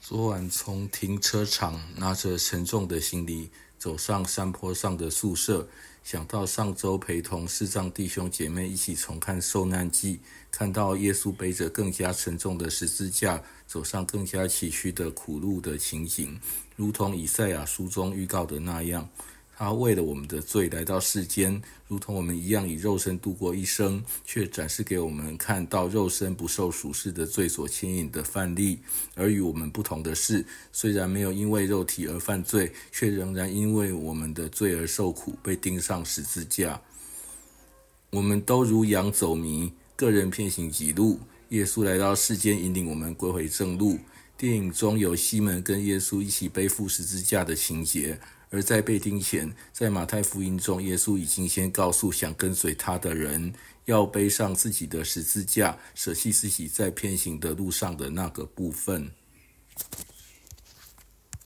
昨晚从停车场拿着沉重的行李走上山坡上的宿舍，想到上周陪同视障弟兄姐妹一起重看受难记，看到耶稣背着更加沉重的十字架走上更加崎岖的苦路的情景，如同以赛亚书中预告的那样，他为了我们的罪来到世间，如同我们一样以肉身度过一生，却展示给我们看到肉身不受属世的罪所牵引的范例。而与我们不同的是，虽然没有因为肉体而犯罪，却仍然因为我们的罪而受苦，被钉上十字架。我们都如羊走迷，个人偏行己路。耶稣来到世间，引领我们归回正路。电影中有西门跟耶稣一起背负十字架的情节，而在被钉前，在马太福音中，耶稣已经先告诉想跟随他的人，要背上自己的十字架，舍弃自己在偏行的路上的那个部分。